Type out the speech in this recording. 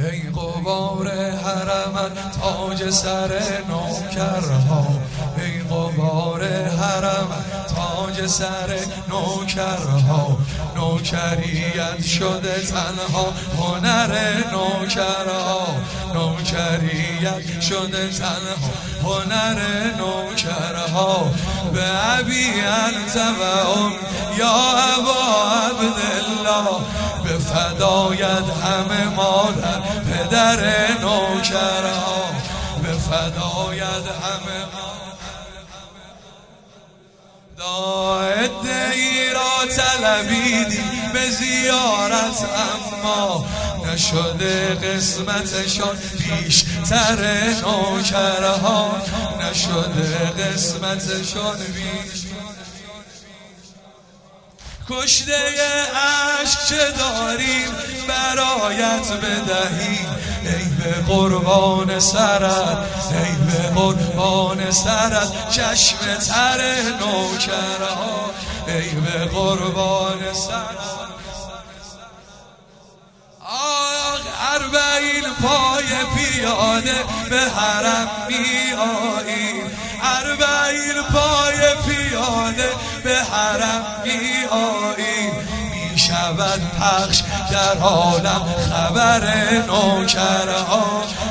ای غبار حرمت تاج سر نوکرها، ای غبار حرمت تاج سر نوکرها. نوکریت شده تنها هنر نوکرها، نوکریت شده تنها هنر نوکرها. به ابی انت و ام یا ابا عبدالله، به فدایت همه مادر پدر نوکرها، به فدایت همه ادعی را طلبیدی به زیارت، اما نشده قسمتشان بیشتر نوکرها، نشده قسمتشان بیشتر. کشته عشق چه داریم برایت بدهیم، ای به قربان سرت، ای به قربان سرت چشم تر نوکرها، ای به قربان سرت. اربعین پای پیاده به حرم می آییم، اربعین پای پیاده به حرم می آییم. می شود پخش در عالم خبر نوکرها،